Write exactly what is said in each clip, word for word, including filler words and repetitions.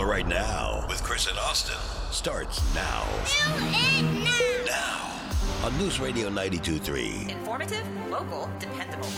right now with Chris and Austin starts now. now. Now on News Radio ninety-two point three. Informative, local, dependable.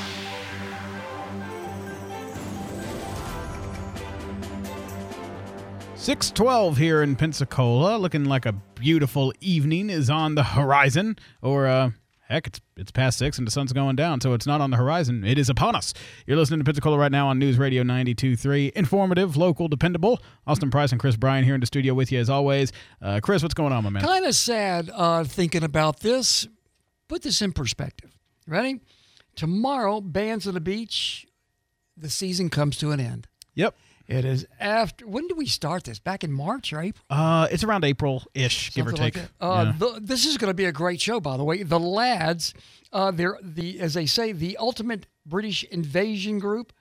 six twelve here in Pensacola, looking like a beautiful evening is on the horizon, or uh, heck, it's it's past six and the sun's going down, so it's not on the horizon. It is upon us. You're listening to Pensacola right now on News Radio ninety-two point three. Informative, local, dependable. Austin Price and Chris Bryan here in the studio with you as always. Uh, Chris, what's going on, my man? Kind of sad uh, thinking about this. Put this in perspective. Ready? Tomorrow, Bands on the Beach, the season comes to an end. Yep. It is after. When did we start this? Back in March or April? Uh, it's around April-ish, give or Something take. like that. Uh, Yeah. the, this is going to be a great show, by the way. The Lads, uh, they're the as they say, the ultimate British invasion group.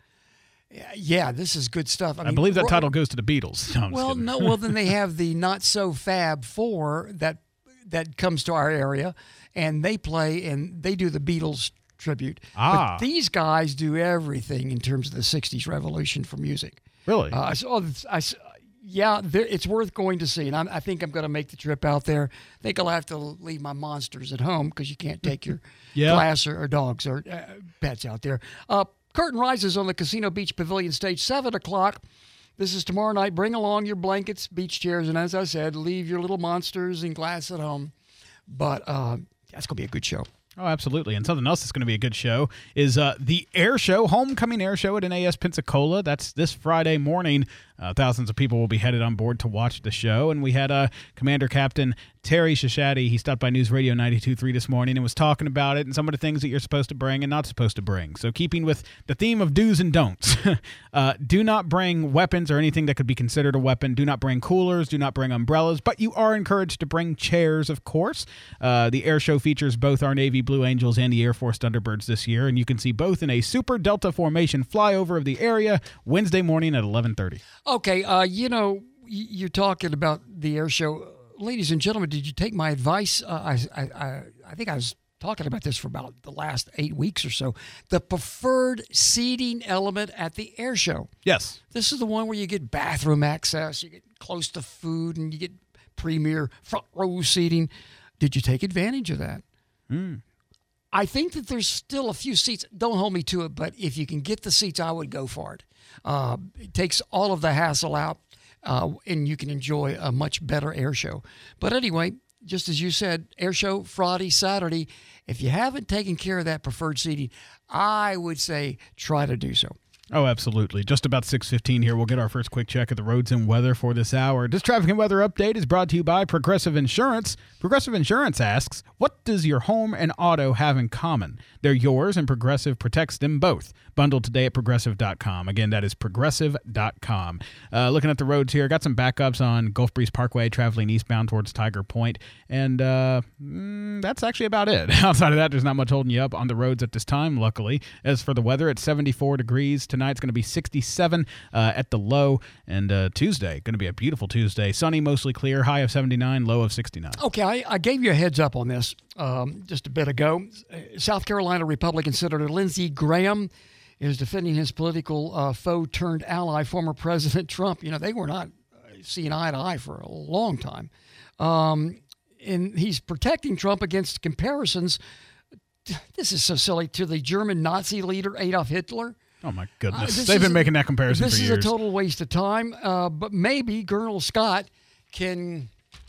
Yeah, this is good stuff. I, I mean, believe that Ro- title goes to the Beatles. No, I'm just Well, kidding. no. Well, then they have the Not So Fab Four that that comes to our area, and they play and they do the Beatles tribute. Ah. But these guys do everything in terms of the sixties revolution for music. Really? Uh, I saw. this- I s- yeah, there, it's worth going to see, and I'm, I think I'm going to make the trip out there. I think I'll have to leave my monsters at home because you can't take your Yeah. glass or, or dogs or uh, pets out there. Uh, curtain rises on the Casino Beach Pavilion stage, seven o'clock. This is tomorrow night. Bring along your blankets, beach chairs, and as I said, leave your little monsters and glass at home. But uh, that's going to be a good show. Oh, absolutely. And something else that's going to be a good show is uh, the Air Show, Homecoming Air Show at N A S Pensacola. That's this Friday morning. Uh, thousands of people will be headed on board to watch the show. And we had uh, Commander Captain Terry Shashadi. He stopped by News Radio ninety-two point three this morning and was talking about it and some of the things that you're supposed to bring and not supposed to bring. So keeping with the theme of do's and don'ts, uh, do not bring weapons or anything that could be considered a weapon. Do not bring coolers. Do not bring umbrellas. But you are encouraged to bring chairs, of course. Uh, the Air Show features both our Navy Blue Angels and the Air Force Thunderbirds this year, and you can see both in a Super Delta formation flyover of the area Wednesday morning at eleven thirty. Okay, uh, you know, y- you're talking about the air show. Ladies and gentlemen, did you take my advice? Uh, I, I, I, I think I was talking about this for about the last eight weeks or so. The preferred seating element at the air show. Yes. This is the one where you get bathroom access, you get close to food, and you get premier front row seating. Did you take advantage of that? I think that there's still a few seats. Don't hold me to it, but if you can get the seats, I would go for it. Uh, it takes all of the hassle out, uh, and you can enjoy a much better air show. But anyway, just as you said, air show Friday, Saturday. If you haven't taken care of that preferred seating, I would say try to do so. Oh, absolutely. Just about six fifteen here. We'll get our first quick check of the roads and weather for this hour. This traffic and weather update is brought to you by Progressive Insurance. Progressive Insurance asks, what does your home and auto have in common? They're yours, and Progressive protects them both. Bundled today at progressive dot com. Again, that is progressive dot com. Uh, looking at the roads here, got some backups on Gulf Breeze Parkway traveling eastbound towards Tiger Point, and uh, mm, that's actually about it. Outside of that, there's not much holding you up on the roads at this time, luckily. As for the weather, it's seventy-four degrees. Tonight's going to be sixty-seven uh, at the low, and uh, Tuesday, going to be a beautiful Tuesday. Sunny, mostly clear, high of seventy-nine, low of sixty-nine. Okay, I, I gave you a heads up on this um, just a bit ago. South Carolina Republican Senator Lindsey Graham is defending his political uh, foe turned ally, former President Trump. You know, they were not seeing eye to eye for a long time. Um, and he's protecting Trump against comparisons. This is so silly, to the German Nazi leader Adolf Hitler. Oh, my Uh, goodness. this They've is been a- making that comparison This for is years. a total waste of time, uh, but maybe Colonel Scott can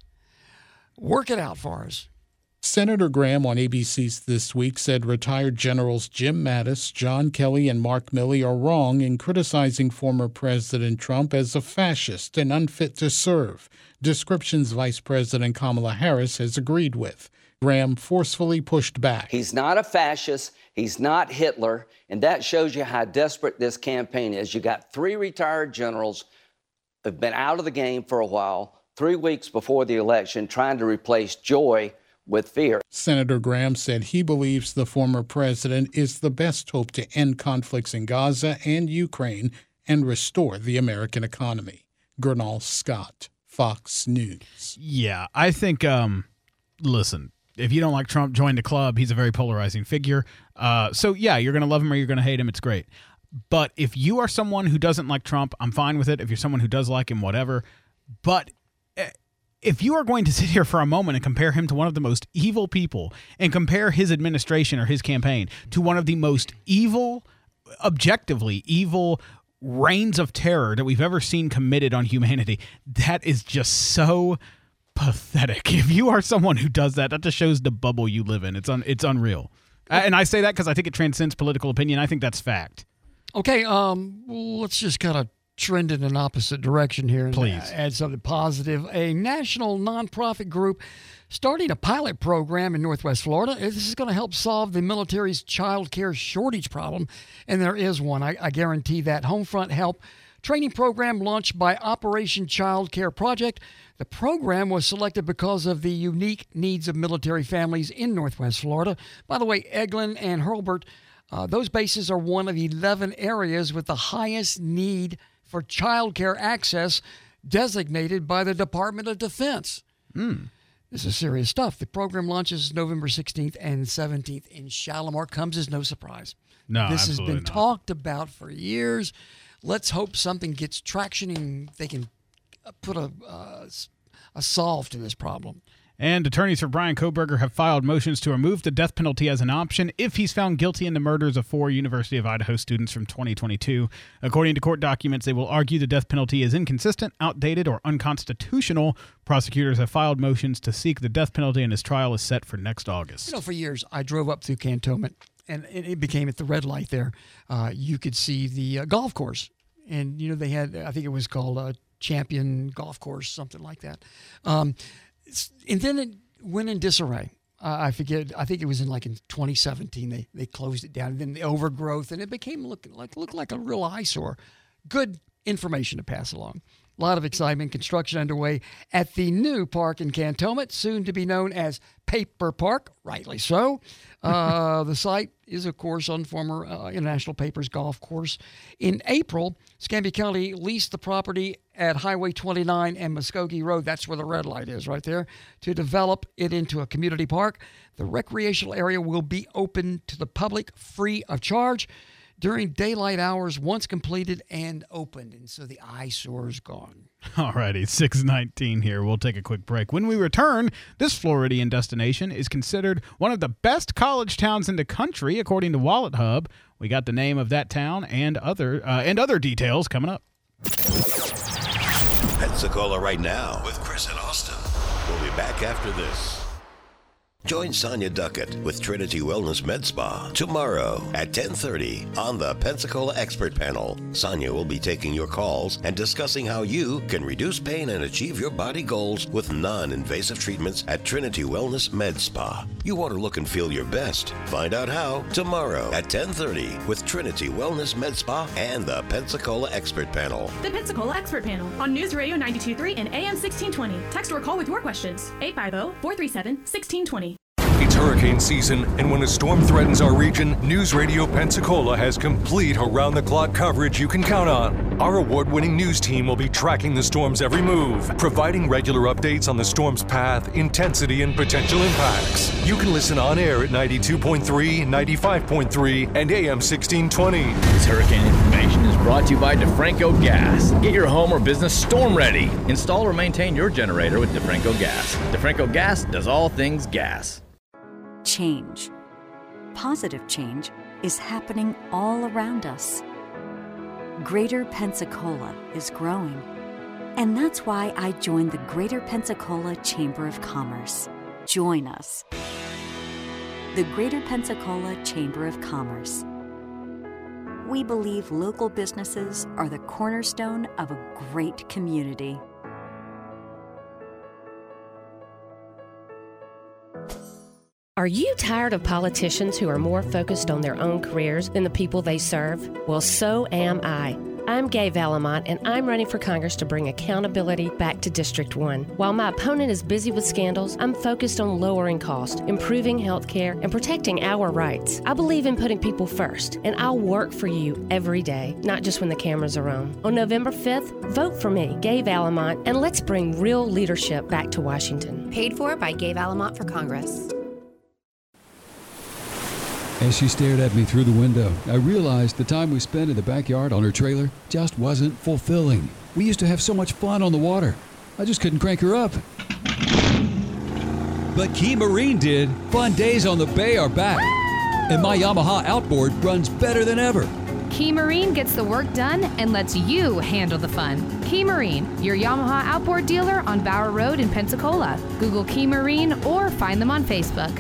work it out for us. Senator Graham on A B C's This Week said retired generals Jim Mattis, John Kelly, and Mark Milley are wrong in criticizing former President Trump as a fascist and unfit to serve, descriptions Vice President Kamala Harris has agreed with. Graham forcefully pushed back. He's not a fascist. He's not Hitler. And that shows you how desperate this campaign is. You got three retired generals who've been out of the game for a while, three weeks before the election, trying to replace joy with fear. Senator Graham said he believes the former president is the best hope to end conflicts in Gaza and Ukraine and restore the American economy. Gernal Scott, Fox News. Yeah, I think, um, listen, if you don't like Trump, join the club. He's a very polarizing figure. Uh, so, yeah, you're going to love him or you're going to hate him. It's great. But if you are someone who doesn't like Trump, I'm fine with it. If you're someone who does like him, whatever. But if you are going to sit here for a moment and compare him to one of the most evil people and compare his administration or his campaign to one of the most evil, objectively evil reigns of terror that we've ever seen committed on humanity, that is just so pathetic. If you are someone who does that, that just shows the bubble you live in. It's un, it's unreal. And I say that because I think it transcends political opinion. I think that's fact. Okay, um, let's just kind of trend in an opposite direction here and Please. add something positive. A national nonprofit group starting a pilot program in Northwest Florida. This is going to help solve the military's child care shortage problem, and there is one. I, I guarantee that. Homefront Help training program launched by Operation Child Care Project. The program was selected because of the unique needs of military families in Northwest Florida. By the way, Eglin and Hurlburt, uh, those bases are one of eleven areas with the highest need for child care access designated by the Department of Defense. Mm. This is serious stuff. The program launches November sixteenth and seventeenth in Shalimar. Comes as no surprise. No, This has been absolutely not. talked about for years. Let's hope something gets traction and they can put a, uh, a solve to this problem. And attorneys for Brian Kohberger have filed motions to remove the death penalty as an option if he's found guilty in the murders of four University of Idaho students from twenty twenty-two. According to court documents, they will argue the death penalty is inconsistent, outdated, or unconstitutional. Prosecutors have filed motions to seek the death penalty, and his trial is set for next August. You know, for years, I drove up through Cantonment, and it, it became at the red light there. Uh, you could see the uh, golf course. And, you know, they had, I think it was called a Champion Golf Course, something like that. Um, and then it went in disarray. Uh, I forget, I think it was in like in twenty seventeen, they they closed it down. And then the overgrowth, and it became look like, look like a real eyesore. Good information to pass along. A lot of excitement. Construction underway at the new park in Cantonment, soon to be known as Paper Park, rightly so. Uh, the site is, of course, on former uh, International Papers golf course. In April, Escambia County leased the property at Highway twenty-nine and Muskogee Road, that's where the red light is right there, to develop it into a community park. The recreational area will be open to the public free of charge during daylight hours once completed and opened. And so the eyesore's gone. All righty, six nineteen here. We'll take a quick break. When we return, this Floridian destination is considered one of the best college towns in the country, according to Wallet Hub. We got the name of that town and other uh, and other details coming up. Pensacola right now with Chris and Austin. We'll be back after this. Join Sonia Duckett with Trinity Wellness Med Spa tomorrow at ten thirty on the Pensacola Expert Panel. Sonia will be taking your calls and discussing how you can reduce pain and achieve your body goals with non-invasive treatments at Trinity Wellness Med Spa. You want to look and feel your best. Find out how tomorrow at ten thirty with Trinity Wellness Med Spa and the Pensacola Expert Panel. The Pensacola Expert Panel on News Radio ninety-two point three and A M sixteen twenty. Text or call with your questions. eight five zero, four three seven, one six two zero. It's hurricane season, and when a storm threatens our region, News Radio Pensacola has complete around-the-clock coverage you can count on. Our award-winning news team will be tracking the storm's every move, providing regular updates on the storm's path, intensity, and potential impacts. You can listen on air at ninety-two point three, ninety-five point three, and A M sixteen twenty. This hurricane information is brought to you by DeFranco Gas. Get your home or business storm ready. Install or maintain your generator with DeFranco Gas. DeFranco Gas does all things gas. Change. Positive change is happening all around us. Greater Pensacola is growing. And that's why I joined the Greater Pensacola Chamber of Commerce. Join us. The Greater Pensacola Chamber of Commerce. We believe local businesses are the cornerstone of a great community. Are you tired of politicians who are more focused on their own careers than the people they serve? Well, so am I. I'm Gay Valamont, and I'm running for Congress to bring accountability back to District one. While my opponent is busy with scandals, I'm focused on lowering costs, improving health care, and protecting our rights. I believe in putting people first, and I'll work for you every day, not just when the cameras are on. On November fifth, vote for me, Gay Valamont, and let's bring real leadership back to Washington. Paid for by Gay Valamont for Congress. As she stared at me through the window, I realized the time we spent in the backyard on her trailer just wasn't fulfilling. We used to have so much fun on the water. I just couldn't crank her up. But Key Marine did. Fun days on the bay are back. And my Yamaha outboard runs better than ever. Key Marine gets the work done and lets you handle the fun. Key Marine, your Yamaha outboard dealer on Bower Road in Pensacola. Google Key Marine or find them on Facebook.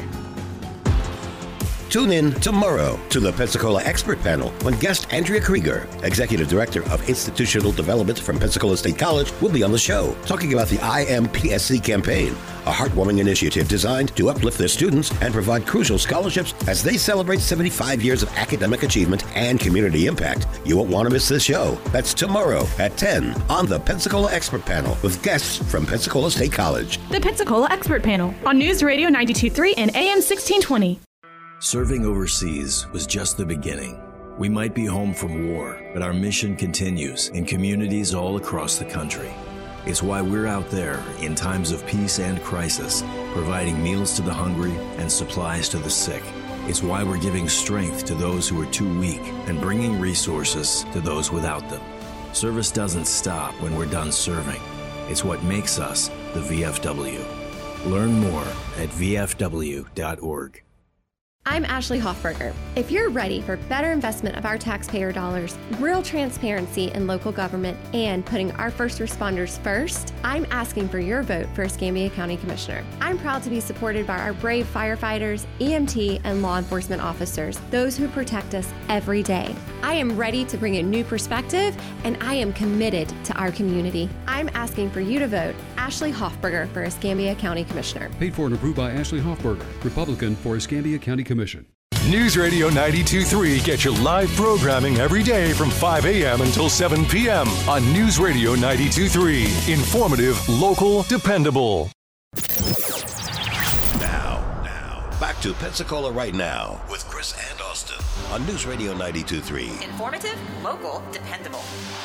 Tune in tomorrow to the Pensacola Expert Panel when guest Andrea Krieger, Executive Director of Institutional Development from Pensacola State College, will be on the show talking about the I M P S C campaign, a heartwarming initiative designed to uplift their students and provide crucial scholarships as they celebrate seventy-five years of academic achievement and community impact. You won't want to miss this show. That's tomorrow at ten on the Pensacola Expert Panel with guests from Pensacola State College. The Pensacola Expert Panel on News Radio ninety-two point three and A M sixteen twenty. Serving overseas was just the beginning. We might be home from war, but our mission continues in communities all across the country. It's why we're out there in times of peace and crisis, providing meals to the hungry and supplies to the sick. It's why we're giving strength to those who are too weak and bringing resources to those without them. Service doesn't stop when we're done serving. It's what makes us the V F W. Learn more at V F W dot org. I'm Ashley Hoffberger. If you're ready for better investment of our taxpayer dollars, real transparency in local government, and putting our first responders first, I'm asking for your vote for Escambia County Commissioner. I'm proud to be supported by our brave firefighters, E M T, and law enforcement officers, those who protect us every day. I am ready to bring a new perspective, and I am committed to our community. I'm asking for you to vote Ashley Hoffberger for Escambia County Commissioner. Paid for and approved by Ashley Hoffberger, Republican for Escambia County Commission. News Radio ninety-two point three gets you live programming every day from five a.m. until seven p.m. on News Radio ninety-two point three. Informative, local, dependable. Now, now, back to Pensacola Right Now with Chris and Austin on News Radio ninety-two point three. Informative, local, dependable.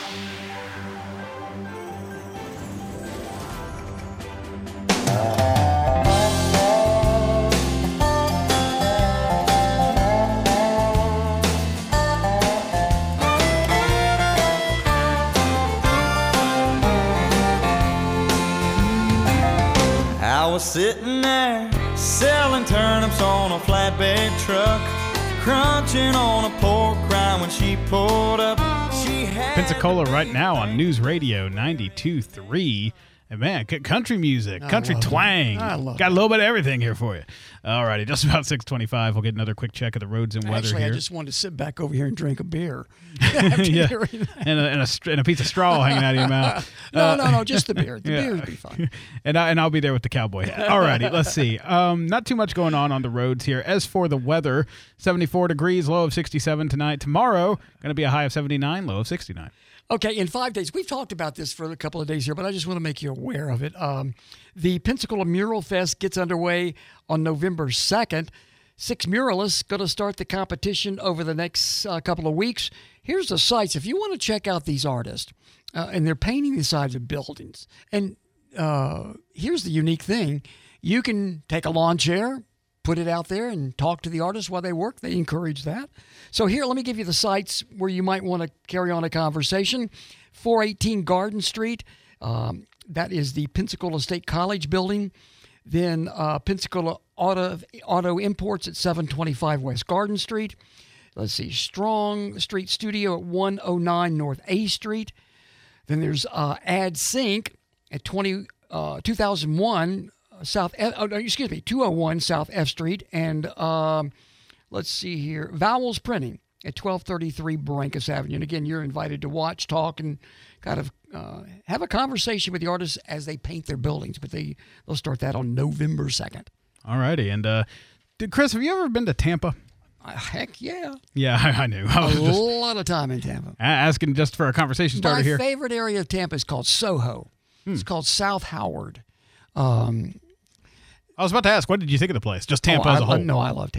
I was sitting there selling turnips on a flatbed truck, crunching on a pork rind when she pulled up. She had Pensacola Right Now on News Radio ninety-two point three. And man, c- country music, I country love twang. it. I love Got a little bit of everything here for you. All righty, just about six twenty-five. We'll get another quick check of the roads and weather Actually, here. I just wanted to sit back over here and drink a beer. yeah, and a, and, a, str- and a piece of straw hanging out of your mouth. no, Uh, no, no, just the beer. The yeah. beer would be fine. And, I, and I'll be there with the cowboy hat. All righty, let's see. Um, not too much going on on the roads here. As for the weather, seventy-four degrees, low of sixty-seven tonight. Tomorrow, going to be a high of seventy-nine, low of sixty-nine. Okay, in five days, we've talked about this for a couple of days here, but I just want to make you aware of it. Um, the Pensacola Mural Fest gets underway on November second. Six muralists going to start the competition over the next uh, couple of weeks. Here's the sites. If you want to check out these artists, uh, and they're painting the sides of buildings. And uh, here's the unique thing. You can take a lawn chair, put it out there, and talk to the artists while they work. They encourage that. So here, let me give you the sites where you might want to carry on a conversation. four eighteen Garden Street. Um, that is the Pensacola State College building. Then uh, Pensacola Auto, Auto Imports at seven twenty-five West Garden Street. Let's see, Strong Street Studio at one oh nine North A Street. Then there's uh, Ad Sync at twenty, uh, two thousand one South, F, oh, excuse me, two oh one South F Street. And um, let's see here, Vowels Printing at twelve thirty-three Barrancas Avenue. And again, you're invited to watch, talk, and kind of uh, have a conversation with the artists as they paint their buildings. But they, they'll start that on November second. All righty. And uh, did, Chris, have you ever been to Tampa? Uh, heck yeah. Yeah, I, I knew. I was a just lot of time in Tampa. asking just for a conversation starter My here. My favorite area of Tampa is called Soho. Hmm. It's called South Howard. Um, I was about to ask, what did you think of the place? Just Tampa oh, as a I, whole? No, I love Tampa.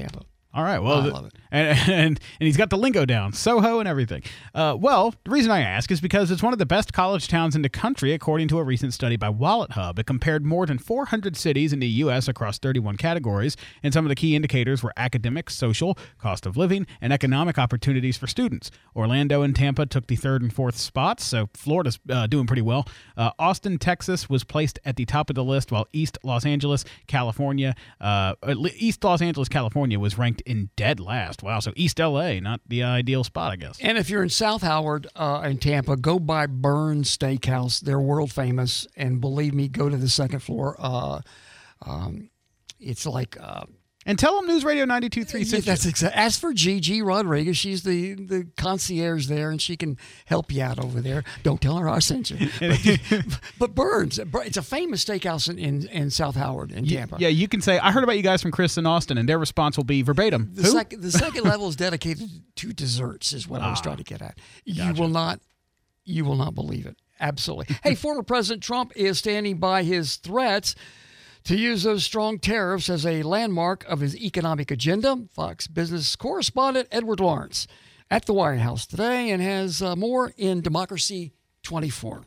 All right. Well, I the- love it. And, and and he's got the lingo down, Soho and everything. Uh, well, the reason I ask is because it's one of the best college towns in the country, according to a recent study by Wallet Hub. It compared more than four hundred cities in the U S across thirty-one categories, and some of the key indicators were academic, social, cost of living, and economic opportunities for students. Orlando and Tampa took the third and fourth spots, so Florida's uh, doing pretty well. Uh, Austin, Texas was placed at the top of the list, while East Los Angeles, California, uh, East Los Angeles, California was ranked in dead last. Wow, so East L A, not the ideal spot, I guess. And if you're in South Howard uh, in Tampa, go by Burns Steakhouse. They're world famous, and believe me, go to the second floor. Uh, um, it's like... Uh, And tell them News Radio ninety-two point three sent That's you. exactly. As for Gigi Rodriguez, she's the, the concierge there, and she can help you out over there. Don't tell her I sent you. But, but Burns, it's a famous steakhouse in, in, in South Howard in Tampa. Yeah, you can say, I heard about you guys from Chris and Austin, and their response will be verbatim. The, Who? sec- the second level is dedicated to desserts, is what I was Ah, trying to get at. You gotcha. will not, you will not believe it. Absolutely. Hey, former President Trump is standing by his threats to use those strong tariffs as a landmark of his economic agenda. Fox Business correspondent Edward Lawrence at the White House today, and has uh, more in Democracy twenty-four.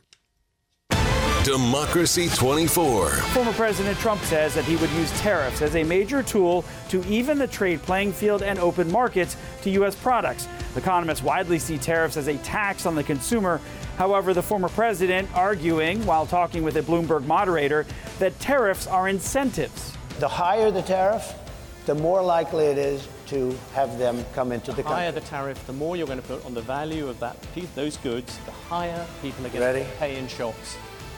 Democracy twenty-four. Former President Trump says that he would use tariffs as a major tool to even the trade playing field and open markets to U S products. Economists widely see tariffs as a tax on the consumer. However, the former president arguing while talking with a Bloomberg moderator that tariffs are incentives. The higher the tariff, the more likely it is to have them come into the, The country. higher the tariff, the more you're going to put on the value of that piece, those goods, the higher people are going Ready? to pay in shops.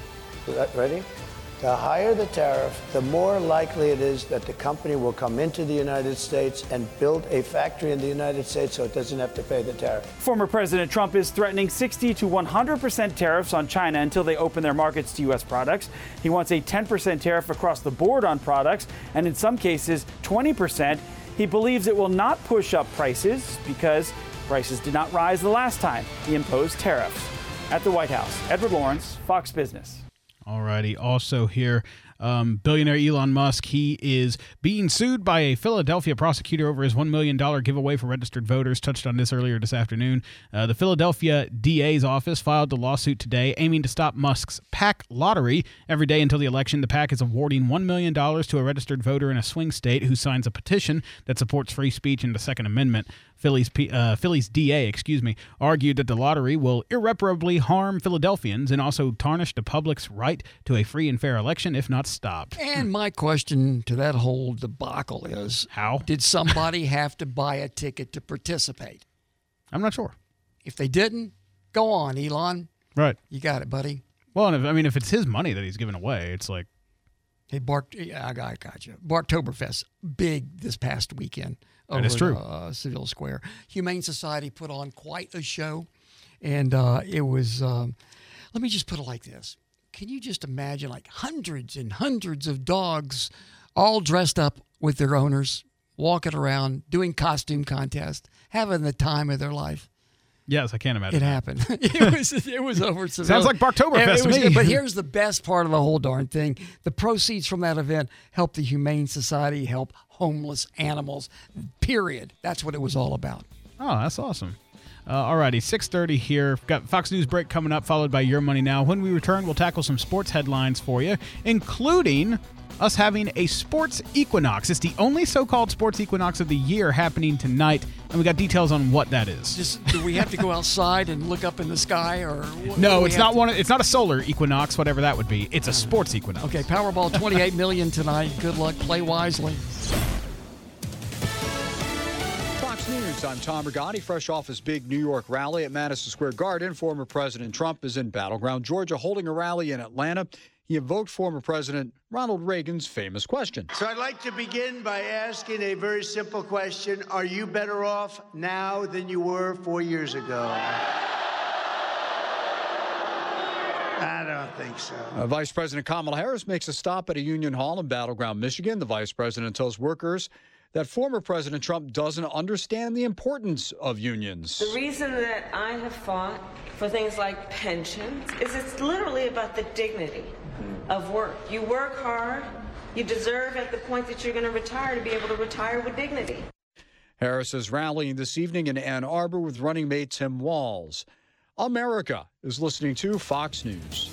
Ready? The higher the tariff, the more likely it is that the company will come into the United States and build a factory in the United States so it doesn't have to pay the tariff. Former President Trump is threatening sixty to one hundred percent tariffs on China until they open their markets to U S products. He wants a ten percent tariff across the board on products, and in some cases, twenty percent. He believes it will not push up prices because prices did not rise the last time he imposed tariffs. At the White House, Edward Lawrence, Fox Business. Alrighty. Also here, um, billionaire Elon Musk, he is being sued by a Philadelphia prosecutor over his one million dollars giveaway for registered voters. Touched on this earlier this afternoon. Uh, the Philadelphia D A's office filed the lawsuit today, aiming to stop Musk's PAC lottery. Every day until the election, the PAC is awarding one million dollars to a registered voter in a swing state who signs a petition that supports free speech and the Second Amendment. Philly's, P, uh, Philly's D A, excuse me, argued that the lottery will irreparably harm Philadelphians and also tarnish the public's right to a free and fair election if not stopped. And my question to that whole debacle is, how did somebody have to buy a ticket to participate? I'm not sure. If they didn't, go on, Elon. Right. You got it, buddy. Well, and if, I mean, if it's his money that he's giving away, it's like... Hey, Bark, I got, I got you. Barktoberfest, big this past weekend. That is true. At, uh, Seville Square. Humane Society put on quite a show, and uh, it was, um, let me just put it like this. Can you just imagine like hundreds and hundreds of dogs all dressed up with their owners, walking around, doing costume contests, having the time of their life? Yes, I can't imagine. It happened. it was it was over. Seville. Sounds like Barktoberfest to me. Good. But here's the best part of the whole darn thing. The proceeds from that event help the Humane Society, help homeless animals, period. That's what it was all about. Oh, that's awesome. Uh, alrighty, six thirty here. Got Fox News break coming up, followed by Your Money Now. When we return, we'll tackle some sports headlines for you, including us having a sports equinox. It's the only so-called sports equinox of the year happening tonight, and we got details on what that is. Just, do we have to go outside and look up in the sky, or what, no? what It's not to... one. It's not a solar equinox, whatever that would be. It's a sports equinox. Okay, Powerball twenty-eight million tonight. Good luck. Play wisely. Fox News, I'm Tom Rigotti, fresh off his big New York rally at Madison Square Garden. Former President Trump is in battleground Georgia holding a rally in Atlanta. He invoked former President Ronald Reagan's famous question. So I'd like to begin by asking a very simple question. Are you better off now than you were four years ago? I don't think so. Uh, Vice President Kamala Harris makes a stop at a union hall in battleground Michigan. The vice president tells workers that former President Trump doesn't understand the importance of unions. The reason that I have fought for things like pensions is it's literally about the dignity of work. You work hard, you deserve at the point that you're going to retire to be able to retire with dignity. Harris is rallying this evening in Ann Arbor with running mate Tim Walz. America is listening to Fox News.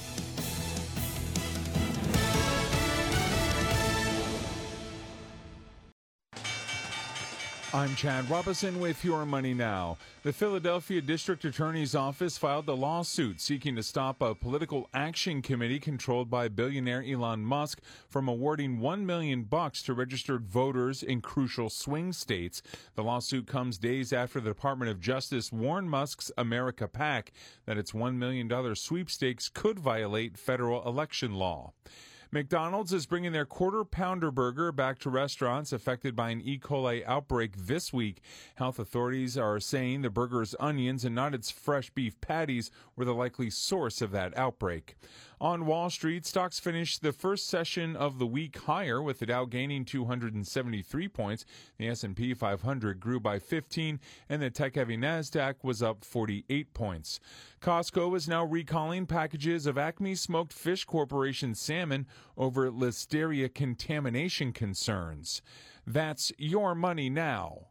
I'm Chad Robinson with Your Money Now. The Philadelphia District Attorney's Office filed a lawsuit seeking to stop a political action committee controlled by billionaire Elon Musk from awarding one million bucks to registered voters in crucial swing states. The lawsuit comes days after the Department of Justice warned Musk's America PAC that its one million dollars sweepstakes could violate federal election law. McDonald's is bringing their Quarter Pounder burger back to restaurants affected by an E. coli outbreak this week. Health authorities are saying the burger's onions and not its fresh beef patties were the likely source of that outbreak. On Wall Street, stocks finished the first session of the week higher, with the Dow gaining two hundred seventy-three points. The S and P five hundred grew by fifteen, and the tech-heavy NASDAQ was up forty-eight points. Costco is now recalling packages of Acme Smoked Fish Corporation salmon over Listeria contamination concerns. That's Your Money Now.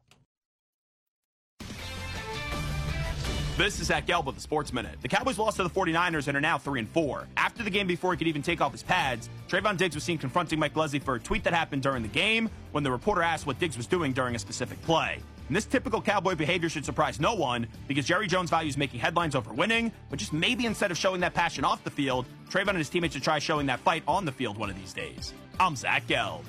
This is Zach Gelb with the Sports Minute. The Cowboys lost to the forty-niners and are now three and four. After the game, before he could even take off his pads, Trayvon Diggs was seen confronting Mike Leslie for a tweet that happened during the game when the reporter asked what Diggs was doing during a specific play. And this typical Cowboy behavior should surprise no one because Jerry Jones values making headlines over winning, but just maybe instead of showing that passion off the field, Trayvon and his teammates should try showing that fight on the field one of these days. I'm Zach Gelb.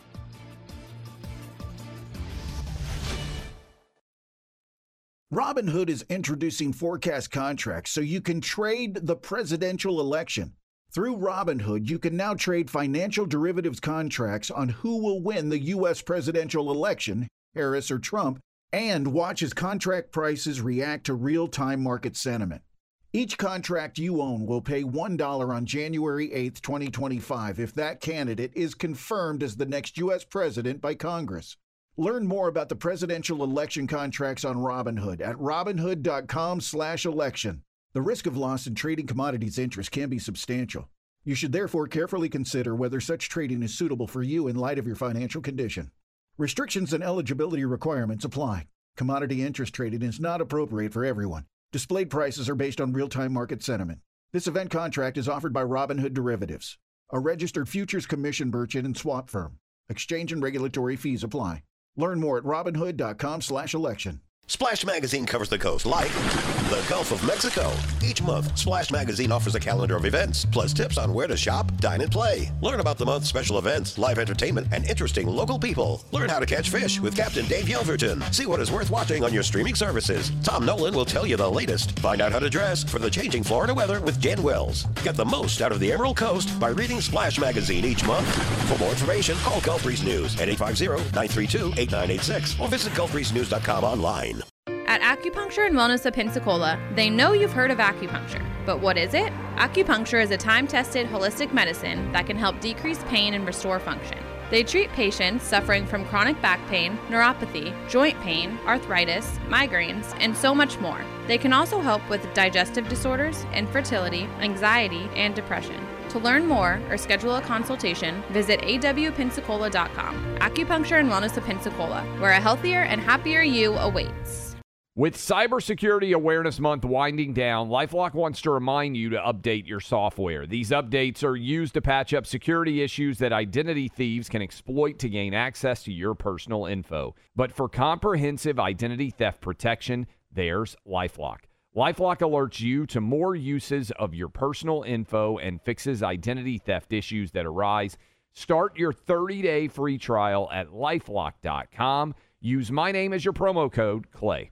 Robinhood is introducing forecast contracts so you can trade the presidential election. Through Robinhood, you can now trade financial derivatives contracts on who will win the U S presidential election, Harris or Trump, and watch as contract prices react to real-time market sentiment. Each contract you own will pay one dollar on January eighth, twenty twenty-five if that candidate is confirmed as the next U S president by Congress. Learn more about the presidential election contracts on Robinhood at Robinhood.com slash election. The risk of loss in trading commodities interest can be substantial. You should therefore carefully consider whether such trading is suitable for you in light of your financial condition. Restrictions and eligibility requirements apply. Commodity interest trading is not appropriate for everyone. Displayed prices are based on real-time market sentiment. This event contract is offered by Robinhood Derivatives, a registered futures commission merchant and swap firm. Exchange and regulatory fees apply. Learn more at Robinhood.com slash election. Splash Magazine covers the coast like the Gulf of Mexico. Each month, Splash Magazine offers a calendar of events, plus tips on where to shop, dine, and play. Learn about the month's special events, live entertainment, and interesting local people. Learn how to catch fish with Captain Dave Yelverton. See what is worth watching on your streaming services. Tom Nolan will tell you the latest. Find out how to dress for the changing Florida weather with Jan Wells. Get the most out of the Emerald Coast by reading Splash Magazine each month. For more information, call Gulf Breeze News at eight five zero, nine three two, eight nine eight six or visit gulf breeze news dot com online. At Acupuncture and Wellness of Pensacola, they know you've heard of acupuncture. But what is it? Acupuncture is a time-tested holistic medicine that can help decrease pain and restore function. They treat patients suffering from chronic back pain, neuropathy, joint pain, arthritis, migraines, and so much more. They can also help with digestive disorders, infertility, anxiety, and depression. To learn more or schedule a consultation, visit a w pensacola dot com. Acupuncture and Wellness of Pensacola, where a healthier and happier you awaits. With Cybersecurity Awareness Month winding down, LifeLock wants to remind you to update your software. These updates are used to patch up security issues that identity thieves can exploit to gain access to your personal info. But for comprehensive identity theft protection, there's LifeLock. LifeLock alerts you to more uses of your personal info and fixes identity theft issues that arise. Start your thirty-day free trial at lifelock dot com. Use my name as your promo code, Clay.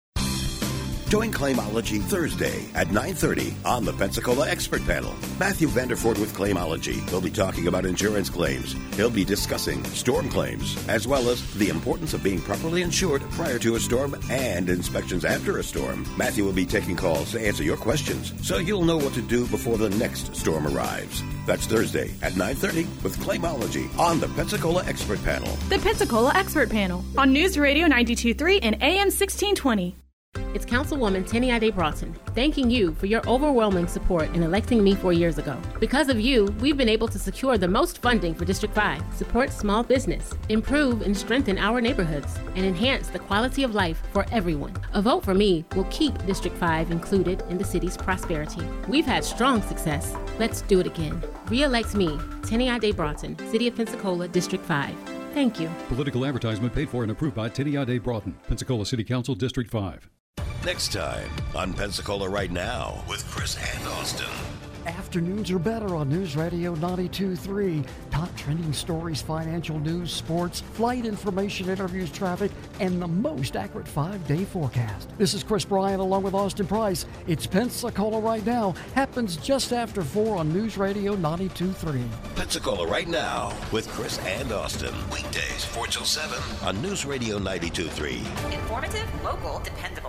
Join Claimology Thursday at nine thirty on the Pensacola Expert Panel. Matthew Vanderford with Claimology will be talking about insurance claims. He'll be discussing storm claims, as well as the importance of being properly insured prior to a storm and inspections after a storm. Matthew will be taking calls to answer your questions, so you'll know what to do before the next storm arrives. That's Thursday at nine thirty with Claimology on the Pensacola Expert Panel. The Pensacola Expert Panel on News Radio ninety-two point three and A M sixteen twenty. It's Councilwoman Tenny Ade Broughton, thanking you for your overwhelming support in electing me four years ago. Because of you, we've been able to secure the most funding for District five, support small business, improve and strengthen our neighborhoods, and enhance the quality of life for everyone. A vote for me will keep District five included in the city's prosperity. We've had strong success. Let's do it again. Re-elect me, Tenny Ade Broughton, City of Pensacola, District five. Thank you. Political advertisement paid for and approved by Tenny Ade Broughton, Pensacola City Council, District five. Next time on Pensacola Right Now with Chris and Austin. Afternoons are better on News Radio ninety-two point three. Top trending stories, financial news, sports, flight information, interviews, traffic, and the most accurate five-day forecast. This is Chris Bryant along with Austin Price. It's Pensacola Right Now. Happens just after four on News Radio ninety-two point three. Pensacola Right Now with Chris and Austin. Weekdays four till seven on News Radio ninety-two point three. Informative, local, dependable.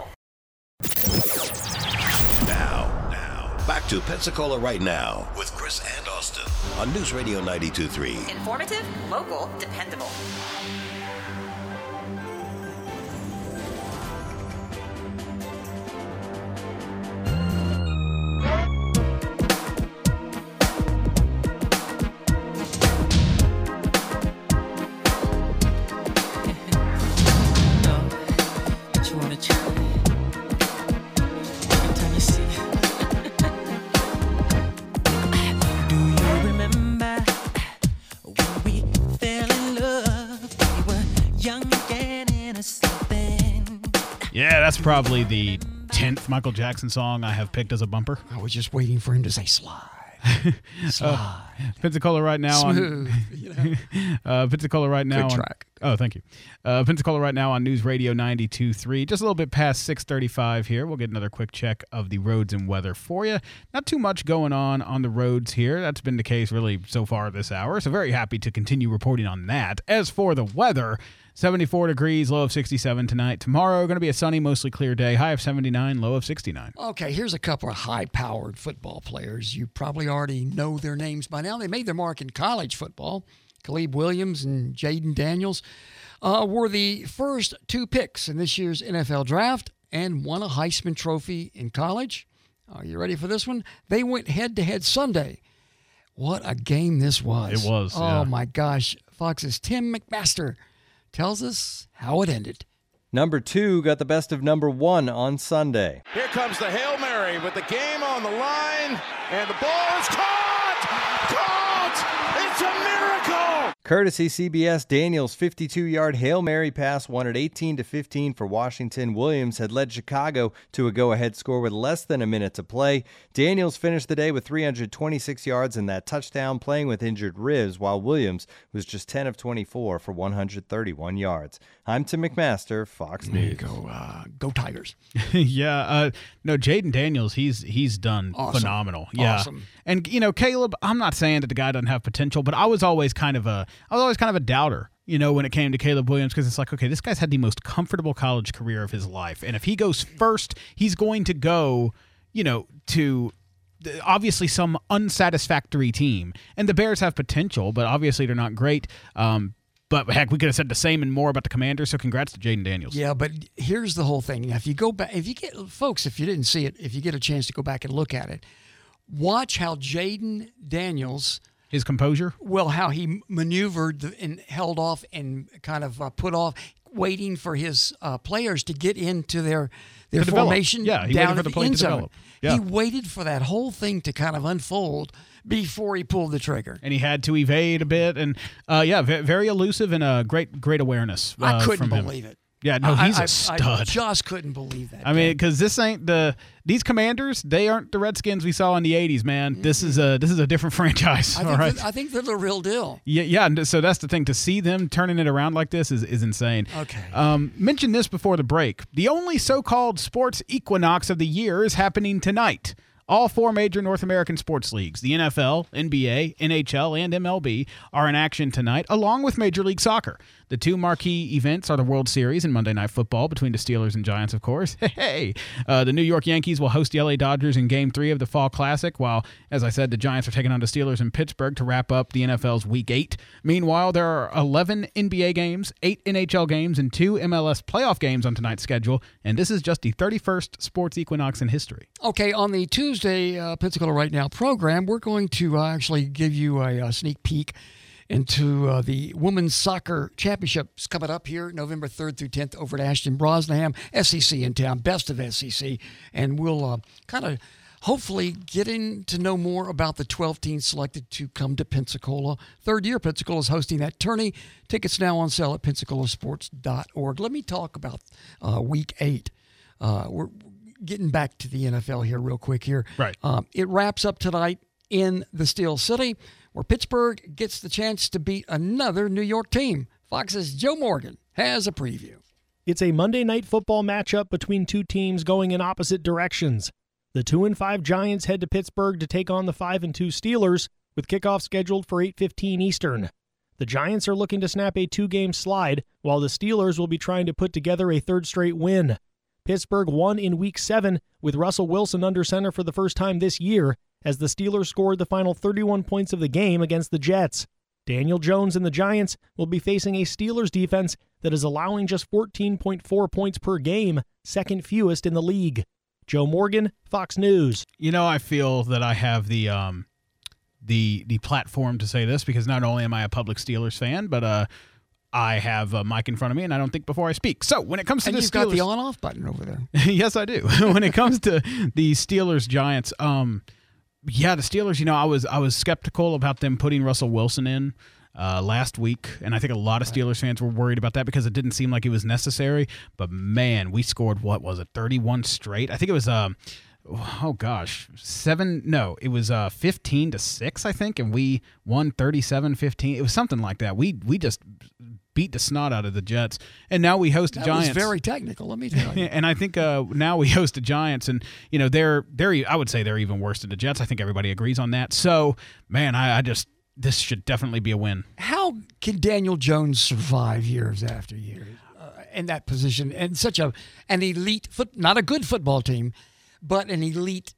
Now, now, back to Pensacola Right Now with Chris and Austin on News Radio ninety-two point three. Informative, local, dependable. Yeah, that's probably the tenth Michael Jackson song I have picked as a bumper. I was just waiting for him to say slide. Slide. uh, Pensacola Right Now Smooth, on you know? uh, Pensacola Right Now Good on, track. Oh, thank you. Uh, Pensacola Right Now on News Radio ninety-two point three. Just a little bit past six thirty-five here. We'll get another quick check of the roads and weather for you. Not too much going on on the roads here. That's been the case really so far this hour. So very happy to continue reporting on that. As for the weather, seventy-four degrees, low of sixty-seven tonight. Tomorrow, going to be a sunny, mostly clear day. High of seventy-nine, low of sixty-nine. Okay, here's a couple of high-powered football players. You probably already know their names by now. They made their mark in college football. Caleb Williams and Jaden Daniels uh, were the first two picks in this year's N F L draft and won a Heisman Trophy in college. Are you ready for this one? They went head-to-head Sunday. What a game this was. It was, Oh, yeah. my gosh. Fox's Tim McMaster tells us how it ended. Number two got the best of number one on Sunday. Here comes the Hail Mary with the game on the line, and the ball is caught! Caught! It's a miracle! Courtesy C B S, Daniels' fifty-two-yard Hail Mary pass won it eighteen to fifteen for Washington. Williams had led Chicago to a go-ahead score with less than a minute to play. Daniels finished the day with three hundred twenty-six yards and that touchdown, playing with injured ribs, while Williams was just ten of twenty-four for one hundred thirty-one yards. I'm Tim McMaster, Fox There you News. go. Uh, go Tigers. yeah, uh, no, Jaden Daniels, he's he's done Awesome. phenomenal. Yeah, Awesome. And you know, Caleb, I'm not saying that the guy doesn't have potential, but I was always kind of a, I was always kind of a doubter, you know, when it came to Caleb Williams, because it's like, okay, this guy's had the most comfortable college career of his life, and if he goes first, he's going to go, you know, to obviously some unsatisfactory team, and the Bears have potential, but obviously they're not great. Um, But heck, we could have said the same and more about the Commanders. So congrats to Jaden Daniels. Yeah, but here's the whole thing. If you go back, if you get, folks, if you didn't see it, if you get a chance to go back and look at it, watch how Jaden Daniels, his composure, well, how he maneuvered the, and held off and kind of uh, put off, waiting for his uh, players to get into their their To develop. formation Yeah, he down waited for at the the play end to zone. develop. Yeah. He waited for that whole thing to kind of unfold before he pulled the trigger. And he had to evade a bit, and uh, yeah, v- very elusive and a great, great awareness. Uh, I couldn't from him. believe it. Yeah, no, I- he's a I- stud. I just couldn't believe that. I mean, because this ain't the these Commanders. They aren't the Redskins we saw in the eighties, man. This is a this is a different franchise. I all think, right. that- I think they're the real deal. Yeah, yeah. and So that's the thing. To see them turning it around like this is, is insane. Okay. Um, mentioned this before the break. The only so-called sports equinox of the year is happening tonight. All four major North American sports leagues, the N F L, N B A, N H L, and M L B, are in action tonight, along with Major League Soccer. The two marquee events are the World Series and Monday Night Football between the Steelers and Giants, of course. Hey, uh, the New York Yankees will host the L A Dodgers in Game three of the Fall Classic, while, as I said, the Giants are taking on the Steelers in Pittsburgh to wrap up the N F L's Week eight. Meanwhile, there are eleven N B A games, eight N H L games, and two M L S playoff games on tonight's schedule, and this is just the thirty-first sports equinox in history. Okay, on the Tuesday uh, Pensacola Right Now program, we're going to uh, actually give you a, a sneak peek into uh, the Women's Soccer Championships coming up here November third through tenth over at Ashton Brosnaham, S E C in town, best of S E C, and we'll uh, kind of hopefully getting to know more about the twelve teams selected to come to Pensacola. Third year, Pensacola is hosting that tourney. Tickets now on sale at pensacola sports dot org. Let me talk about uh, Week eight. Uh, we're getting back to the N F L here real quick here. Right. Um, it wraps up tonight in the Steel City, where Pittsburgh gets the chance to beat another New York team. Fox's Joe Morgan has a preview. It's a Monday Night Football matchup between two teams going in opposite directions. The two and five Giants head to Pittsburgh to take on the five and two Steelers, with kickoff scheduled for eight fifteen Eastern. The Giants are looking to snap a two-game slide, while the Steelers will be trying to put together a third straight win. Pittsburgh won in Week seven, with Russell Wilson under center for the first time this year, as the Steelers scored the final thirty-one points of the game against the Jets. Daniel Jones and the Giants will be facing a Steelers defense that is allowing just fourteen point four points per game, second fewest in the league. Joe Morgan, Fox News. You know, I feel that I have the um, the the platform to say this, because not only am I a public Steelers fan, but uh, I have a mic in front of me, and I don't think before I speak. So when it comes to and the you've Steelers, got the on-off button over there. Yes, I do. When it comes to the Steelers Giants, um, yeah, the Steelers. You know, I was I was skeptical about them putting Russell Wilson in uh, last week, and I think a lot of Steelers fans were worried about that because it didn't seem like it was necessary. But man, we scored what was it, thirty-one straight? I think it was um, oh gosh, seven. No, it was uh, fifteen to six, I think, and we won thirty-seven fifteen. It was something like that. We we just beat the snot out of the Jets, and now we host the that Giants. That was very technical, let me tell you. And I think uh, now we host the Giants, and you know they're they're I would say they're even worse than the Jets. I think everybody agrees on that. So man, I, I just this should definitely be a win. How can Daniel Jones survive years after years uh, in that position and such a an elite foot, not a good football team, but an elite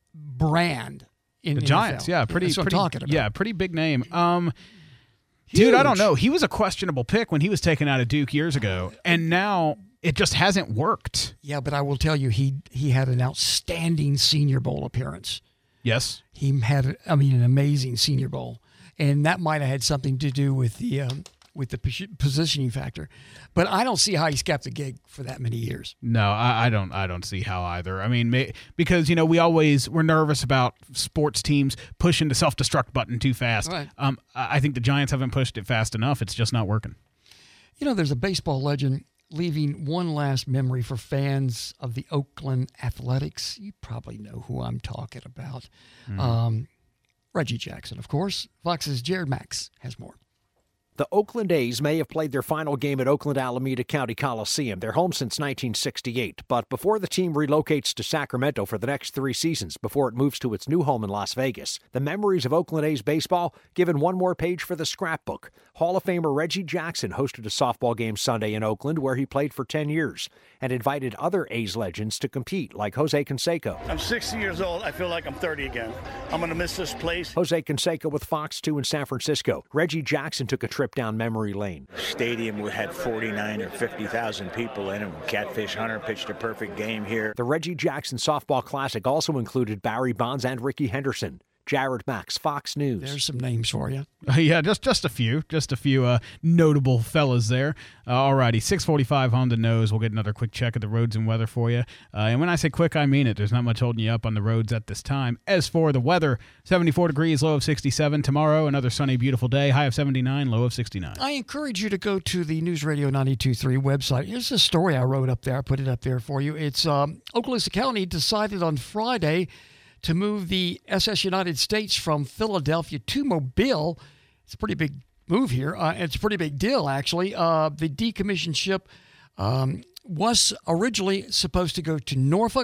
brand in the N F L. Giants? Yeah, pretty That's what pretty I'm talking about. yeah, pretty big name. Um. Dude, I don't know. He was a questionable pick when he was taken out of Duke years ago, and now it just hasn't worked. Yeah, but I will tell you, he he had an outstanding Senior Bowl appearance. Yes. He had, I mean, an amazing Senior Bowl, and that might have had something to do with the um, with the positioning factor. But I don't see how he's kept the gig for that many years. No, I, I don't. I don't see how either. I mean, may, because you know we always we're nervous about sports teams pushing the self-destruct button too fast. Right. Um, I think the Giants haven't pushed it fast enough. It's just not working. You know, there's a baseball legend leaving one last memory for fans of the Oakland Athletics. You probably know who I'm talking about. Mm. Um, Reggie Jackson, of course. Fox's Jared Max has more. The Oakland A's may have played their final game at Oakland Alameda County Coliseum. They're home since nineteen sixty-eight. But before the team relocates to Sacramento for the next three seasons, before it moves to its new home in Las Vegas, the memories of Oakland A's baseball given one more page for the scrapbook. Hall of Famer Reggie Jackson hosted a softball game Sunday in Oakland, where he played for ten years, and invited other A's legends to compete, like Jose Canseco. I'm sixty years old. I feel like I'm thirty again. I'm going to miss this place. Jose Canseco with Fox two in San Francisco. Reggie Jackson took a trip down memory lane. Stadium had forty-nine or fifty thousand people in it. Catfish Hunter pitched a perfect game here. The Reggie Jackson Softball Classic also included Barry Bonds and Ricky Henderson. Jared Max, Fox News. There's some names for you. Uh, yeah, just just a few. Just a few uh, notable fellas there. Uh, all righty, six forty-five on the nose. We'll get another quick check of the roads and weather for you. Uh, and when I say quick, I mean it. There's not much holding you up on the roads at this time. As for the weather, seventy-four degrees, low of sixty-seven. Tomorrow, another sunny, beautiful day, high of seventy-nine, low of sixty-nine. I encourage you to go to the News Radio ninety-two point three website. Here's a story I wrote up there. I put it up there for you. It's um, Okaloosa County decided on Friday to move the S S United States from Philadelphia to Mobile. It's a pretty big move here. Uh, it's a pretty big deal, actually. Uh, the decommissioned ship um, was originally supposed to go to Norfolk.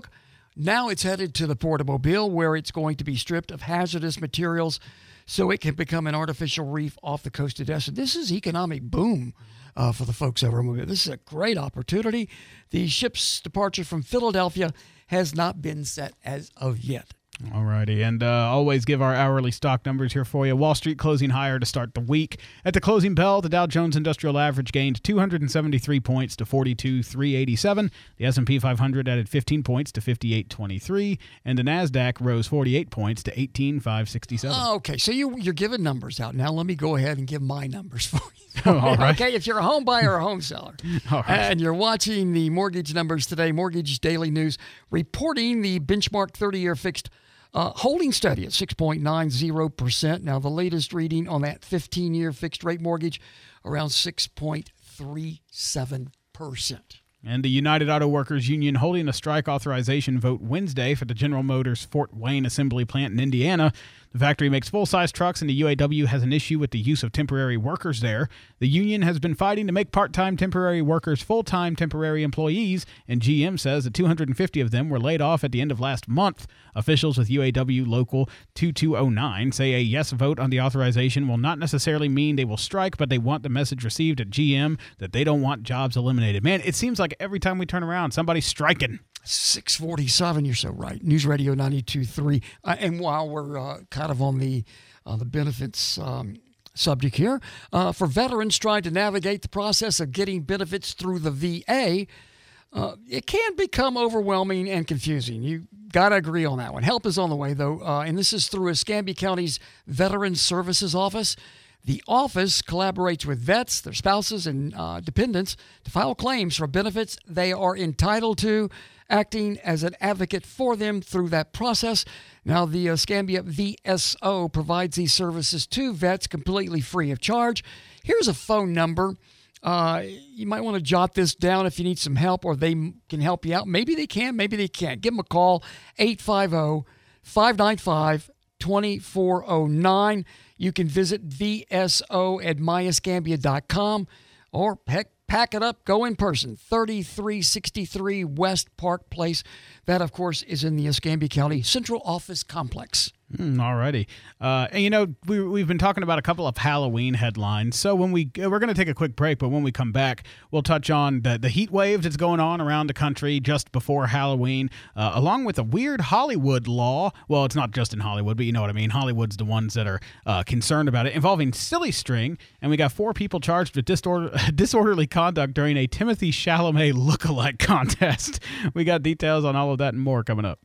Now it's headed to the Port of Mobile, where it's going to be stripped of hazardous materials so it can become an artificial reef off the coast of Odessa. This is economic boom uh, for the folks over in Mobile. This is a great opportunity. The ship's departure from Philadelphia has not been set as of yet. All righty, and uh, always give our hourly stock numbers here for you. Wall Street closing higher to start the week. At the closing bell, the Dow Jones Industrial Average gained two hundred seventy-three points to forty-two thousand three hundred eighty-seven. The S and P five hundred added fifteen points to fifty-eight thousand twenty-three, and the NASDAQ rose forty-eight points to eighteen thousand five hundred sixty-seven. Okay, so you, you're giving numbers out. Now let me go ahead and give my numbers for you. All right. Okay, if you're a home buyer or a home seller, All right. and you're watching the mortgage numbers today, Mortgage Daily News reporting the benchmark thirty-year fixed Uh, holding steady at six point nine zero percent. Now, the latest reading on that fifteen-year fixed-rate mortgage, around six point three seven percent. And the United Auto Workers Union holding a strike authorization vote Wednesday for the General Motors Fort Wayne assembly plant in Indiana. The factory makes full-size trucks, and the U A W has an issue with the use of temporary workers there. The union has been fighting to make part-time temporary workers full-time temporary employees, and G M says that two hundred fifty of them were laid off at the end of last month. Officials with U A W Local two two oh nine say a yes vote on the authorization will not necessarily mean they will strike, but they want the message received at G M that they don't want jobs eliminated. Man, it seems like every time we turn around, somebody's striking. six forty-seven, you're so right. News Radio ninety-two point three. Uh, and while we're uh, kind of on the uh, the benefits um, subject here, uh, for veterans trying to navigate the process of getting benefits through the V A, uh, it can become overwhelming and confusing. You got to agree on that one. Help is on the way, though, uh, and this is through Escambia County's Veterans Services Office. The office collaborates with vets, their spouses, and uh, dependents to file claims for benefits they are entitled to, acting as an advocate for them through that process. Now, the Escambia V S O provides these services to vets completely free of charge. Here's a phone number. Uh, you might want to jot this down if you need some help, or they can help you out. Maybe they can, maybe they can't. Give them a call, eight five zero, five nine five, two four zero nine. You can visit V S O at my escambia dot com, or heck, pack it up, go in person, thirty-three sixty-three West Park Place. That, of course, is in the Escambia County Central Office Complex. Mm, all righty. Uh, and, you know, we, we've been talking about a couple of Halloween headlines. So when we, we're going to take a quick break, but when we come back, we'll touch on the, the heat wave that's going on around the country just before Halloween, uh, along with a weird Hollywood law. Well, it's not just in Hollywood, but you know what I mean. Hollywood's the ones that are uh, concerned about it, involving Silly String. And we got four people charged with disorder, disorderly conduct during a Timothy Chalamet lookalike contest. We got details on all of that and more coming up.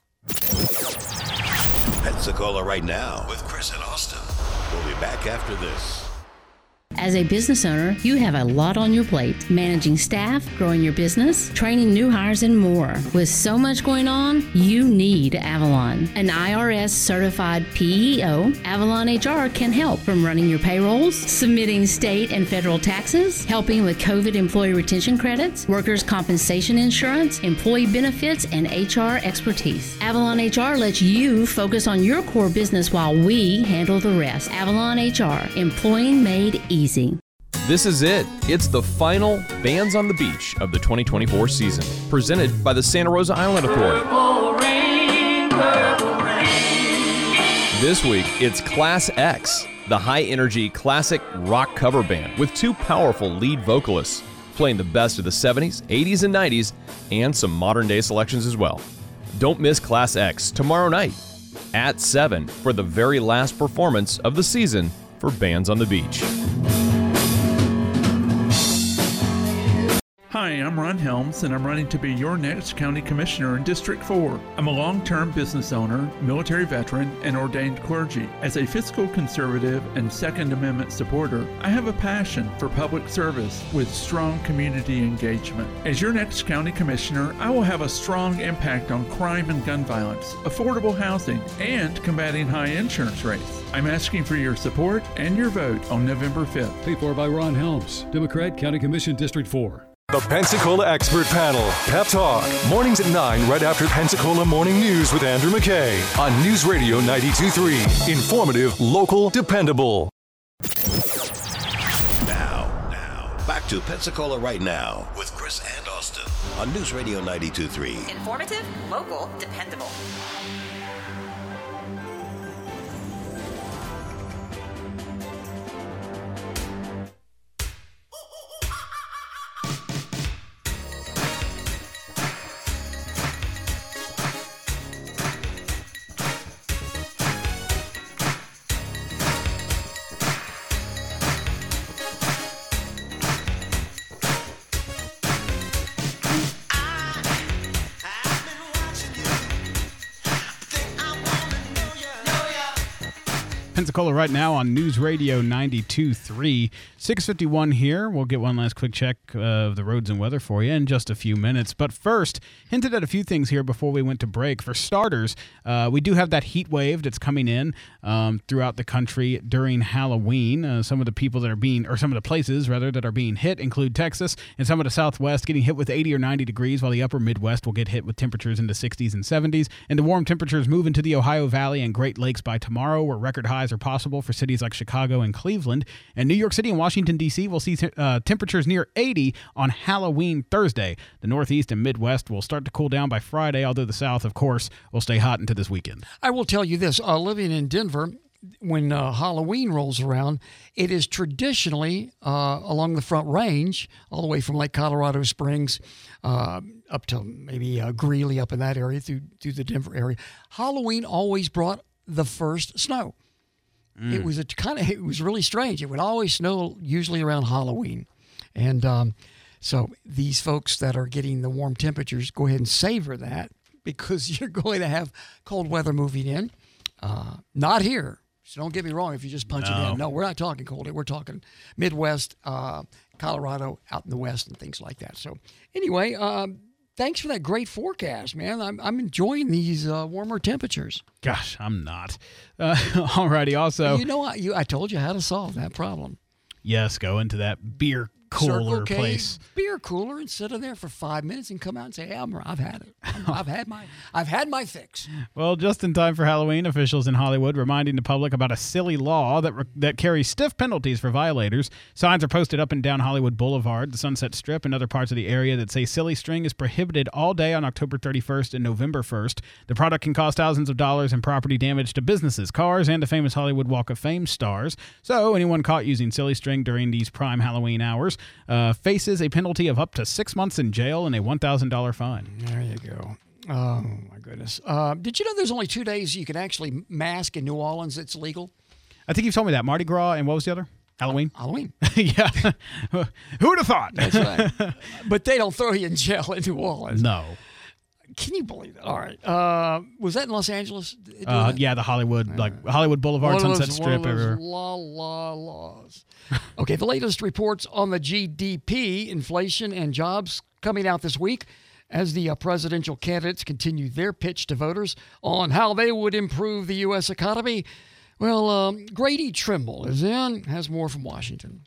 Pensacola Right Now with Chris and Austin. We'll be back after this. As a business owner, you have a lot on your plate. Managing staff, growing your business, training new hires, and more. With so much going on, you need Avalon. An I R S-certified P E O, Avalon H R can help from running your payrolls, submitting state and federal taxes, helping with COVID employee retention credits, workers' compensation insurance, employee benefits, and H R expertise. Avalon H R lets you focus on your core business while we handle the rest. Avalon H R, employing made easy. This is it. It's the final Bands on the Beach of the twenty twenty-four season, presented by the Santa Rosa Island Authority. Purple rain, purple rain. This week, it's Class X, the high-energy classic rock cover band with two powerful lead vocalists, playing the best of the seventies, eighties, and nineties, and some modern-day selections as well. Don't miss Class X tomorrow night at seven for the very last performance of the season for Bands on the Beach. Hi, I'm Ron Helms, and I'm running to be your next county commissioner in District four. I'm a long-term business owner, military veteran, and ordained clergy. As a fiscal conservative and Second Amendment supporter, I have a passion for public service with strong community engagement. As your next county commissioner, I will have a strong impact on crime and gun violence, affordable housing, and combating high insurance rates. I'm asking for your support and your vote on November fifth. Paid for by Ron Helms, Democrat, County Commission, District four. The Pensacola Expert Panel, Pep Talk, mornings at nine right after Pensacola Morning News with Andrew McKay on News Radio ninety-two point three. Informative, local, dependable. Now, now, back to Pensacola Right Now with Chris and Austin. Austin on News Radio ninety-two point three. Informative, local, dependable. Pensacola right now on News Radio ninety-two point three. six fifty-one here. We'll get one last quick check of the roads and weather for you in just a few minutes. But first, hinted at a few things here before we went to break. For starters, uh, we do have that heat wave that's coming in um, throughout the country during Halloween. Uh, some of the people that are being, or some of the places, rather, that are being hit include Texas and some of the Southwest getting hit with eighty or ninety degrees, while the upper Midwest will get hit with temperatures in the sixties and seventies. And the warm temperatures move into the Ohio Valley and Great Lakes by tomorrow, where record highs are possible for cities like Chicago and Cleveland. And New York City and Washington, D C will see te- uh, temperatures near eighty on Halloween Thursday. The Northeast and Midwest will start to cool down by Friday, although the South, of course, will stay hot into this weekend. I will tell you this, uh, living in Denver, when uh, Halloween rolls around, it is traditionally uh, along the Front Range, all the way from Lake Colorado Springs uh, up to maybe uh, Greeley, up in that area, through, through the Denver area. Halloween always brought the first snow. Mm. It was a kind of, it was really strange. It would always snow usually around Halloween. And um, so these folks that are getting the warm temperatures, go ahead and savor that, because you're going to have cold weather moving in. Uh, not here. So don't get me wrong if you just punch No. it in. No, we're not talking cold. We're talking Midwest, uh, Colorado, out in the West and things like that. So anyway, um, thanks for that great forecast, man. I'm, I'm enjoying these uh, warmer temperatures. Gosh, I'm not. Uh, alrighty, also. You know, I, you, I told you how to solve that problem. Yes, go into that beer cooler Circle K place. beer cooler and sit in there for five minutes and come out and say, "Hey, I'm, I've had it. I'm, I've had my, I've had my fix." Well, just in time for Halloween, officials in Hollywood reminding the public about a silly law that re- that carries stiff penalties for violators. Signs are posted up and down Hollywood Boulevard, the Sunset Strip, and other parts of the area that say silly string is prohibited all day on October thirty-first and November first. The product can cause thousands of dollars in property damage to businesses, cars, and the famous Hollywood Walk of Fame stars. So anyone caught using silly string during these prime Halloween hours uh, faces a penalty of up to six months in jail and a one thousand dollars fine. There you go. Oh, my goodness. Uh, did you know there's only two days you can actually mask in New Orleans? It's legal. I think you've told me that. Mardi Gras and what was the other? Halloween? Halloween. Yeah. Who'd have thought? That's right. But they don't throw you in jail in New Orleans. No. Can you believe that? All right. Uh, was that in Los Angeles? Uh, yeah, the Hollywood, like Hollywood Boulevard, One of Sunset those- Strip, one of those everywhere. La la laws. Okay, the latest reports on the G D P, inflation, and jobs coming out this week as the uh, presidential candidates continue their pitch to voters on how they would improve the U S economy. Well, um, Grady Trimble is in, has more from Washington.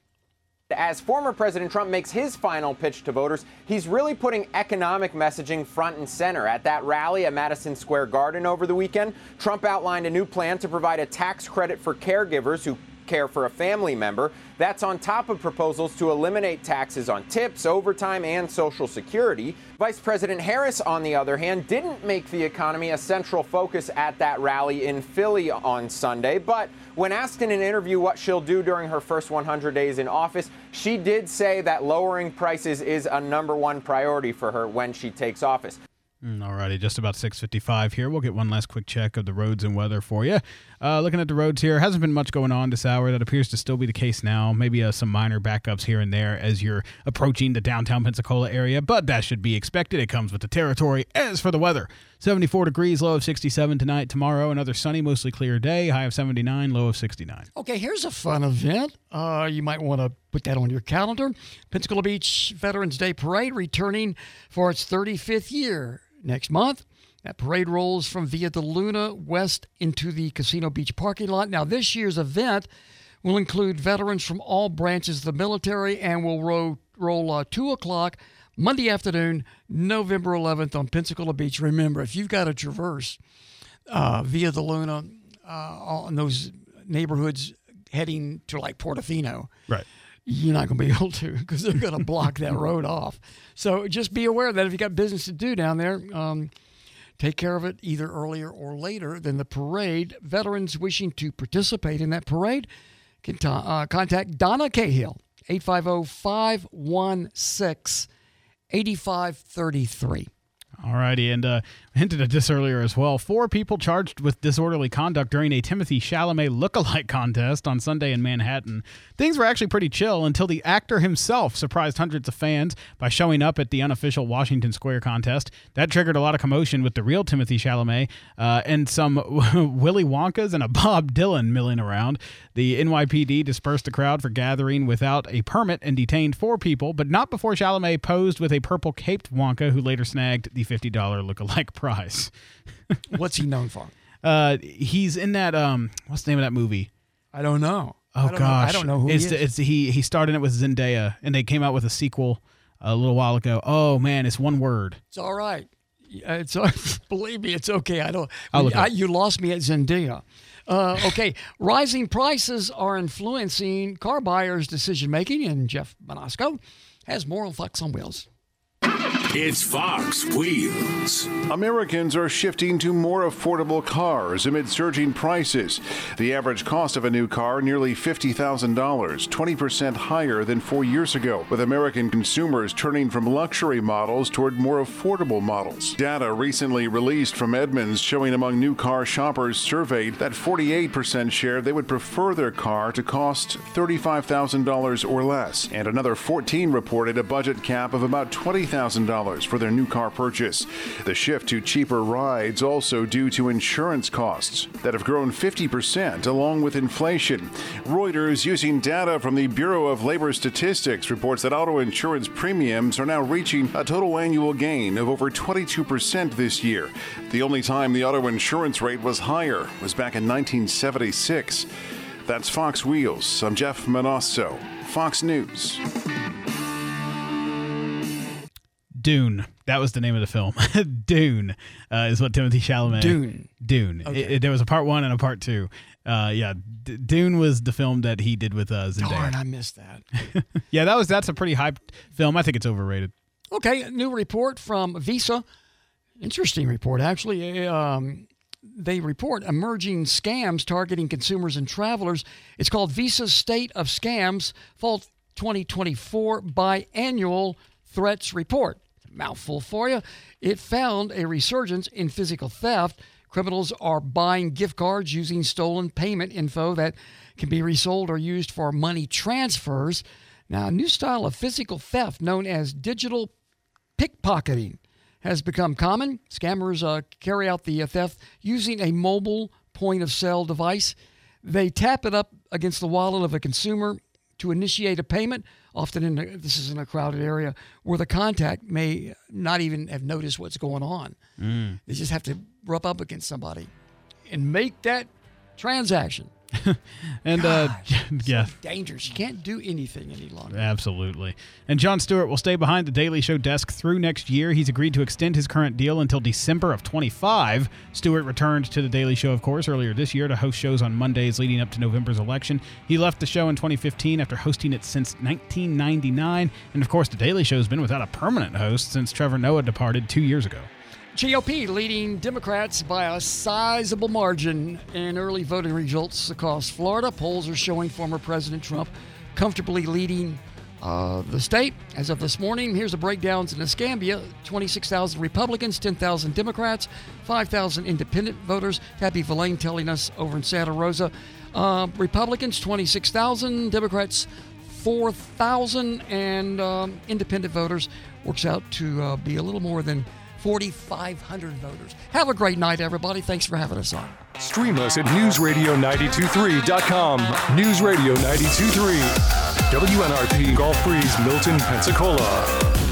As former President Trump makes his final pitch to voters, he's really putting economic messaging front and center. At that rally at Madison Square Garden over the weekend, Trump outlined a new plan to provide a tax credit for caregivers who care for a family member. That's on top of proposals to eliminate taxes on tips, overtime, and Social Security. Vice President Harris, on the other hand, didn't make the economy a central focus at that rally in Philly on Sunday. But when asked in an interview what she'll do during her first one hundred days in office, she did say that lowering prices is a number one priority for her when she takes office. Mm, Alrighty, just about six fifty-five here. We'll get one last quick check of the roads and weather for you. Uh, looking at the roads here, hasn't been much going on this hour. That appears to still be the case now. Maybe uh, some minor backups here and there as you're approaching the downtown Pensacola area, but that should be expected. It comes with the territory. As for the weather, seventy-four degrees, low of sixty-seven tonight. Tomorrow, another sunny, mostly clear day, high of seventy-nine, low of sixty-nine. Okay, here's a fun event. Uh, you might want to put that on your calendar. Pensacola Beach Veterans Day Parade returning for its thirty-fifth year next month. That parade rolls from Via de Luna west into the Casino Beach parking lot. Now, this year's event will include veterans from all branches of the military and will ro- roll uh, two o'clock Monday afternoon, November eleventh on Pensacola Beach. Remember, if you've got to traverse uh, Via de Luna uh, on those neighborhoods heading to like Portofino, right? you're not going to be able to because they're going to block that road off. So just be aware that if you got business to do down there, um, take care of it either earlier or later than the parade. Veterans wishing to participate in that parade can t- uh, contact Donna Cahill, eight five zero, five one six, eight five three three. All righty, and uh, hinted at this earlier as well. Four people charged with disorderly conduct during a Timothée Chalamet lookalike contest on Sunday in Manhattan. Things were actually pretty chill until the actor himself surprised hundreds of fans by showing up at the unofficial Washington Square contest. That triggered a lot of commotion with the real Timothée Chalamet uh, and some Willy Wonkas and a Bob Dylan milling around. The N Y P D dispersed the crowd for gathering without a permit and detained four people, but not before Chalamet posed with a purple-caped Wonka who later snagged the fifty dollars lookalike prize. What's he known for? Uh, he's in that, um, what's the name of that movie? I don't know. Oh, I don't gosh. Know. I don't know who it's he the, is. It's he, he starred in it with Zendaya, and they came out with a sequel a little while ago. Oh, man, it's one word. It's all right. It's believe me, it's okay. I don't. I'll look I, up. you lost me at Zendaya. Uh, okay, rising prices are influencing car buyers' decision making, and Jeff Monasco has more on Fox on Wheels. It's Fox Wheels. Americans are shifting to more affordable cars amid surging prices. The average cost of a new car nearly fifty thousand dollars, twenty percent higher than four years ago, with American consumers turning from luxury models toward more affordable models. Data recently released from Edmunds showing among new car shoppers surveyed that forty-eight percent shared they would prefer their car to cost thirty-five thousand dollars or less, and another fourteen reported a budget cap of about twenty thousand dollars for their new car purchase. The shift to cheaper rides also due to insurance costs that have grown fifty percent along with inflation. Reuters, using data from the Bureau of Labor Statistics, reports that auto insurance premiums are now reaching a total annual gain of over twenty-two percent this year. The only time the auto insurance rate was higher was back in nineteen seventy-six. That's Fox Wheels. I'm Jeff Manasso, Fox News. Dune. That was the name of the film. Dune uh, is what Timothée Chalamet. Dune. Dune. Okay. It, it, there was a part one and a part two. Uh, yeah, D- Dune was the film that he did with uh, Zendaya. Darn, I missed that. yeah, that was that's a pretty hyped film. I think it's overrated. Okay, a new report from Visa. Interesting report, actually. Um, they report emerging scams targeting consumers and travelers. It's called Visa's State of Scams Fall twenty twenty-four Biannual Threats Report. Mouthful for you. It found a resurgence in physical theft. Criminals are buying gift cards using stolen payment info that can be resold or used for money transfers. Now, a new style of physical theft known as digital pickpocketing has become common. Scammers uh, carry out the theft using a mobile point-of-sale device. They tap it up against the wallet of a consumer to initiate a payment, often in a, this is in a crowded area where the contact may not even have noticed what's going on. Mm. They just have to rub up against somebody and make that transaction. and uh, yeah, so dangerous. You can't do anything any longer. Absolutely. And Jon Stewart will stay behind the Daily Show desk through next year. He's agreed to extend his current deal until December of twenty-five. Stewart returned to the Daily Show, of course, earlier this year to host shows on Mondays leading up to November's election. He left the show in twenty fifteen after hosting it since nineteen ninety-nine. And of course, the Daily Show's been without a permanent host since Trevor Noah departed two years ago. G O P leading Democrats by a sizable margin in early voting results across Florida. Polls are showing former President Trump comfortably leading uh, the state. As of this morning, here's the breakdowns in Escambia. twenty-six thousand Republicans, ten thousand Democrats, five thousand independent voters. Tabby Villain telling us over in Santa Rosa. Uh, Republicans, twenty-six thousand. Democrats, four thousand. And um, independent voters works out to uh, be a little more than forty-five hundred voters. Have a great night, everybody. Thanks for having us on. Stream us at news radio nine two three dot com. News Radio nine two three. W N R P Gulf Breeze, Milton, Pensacola.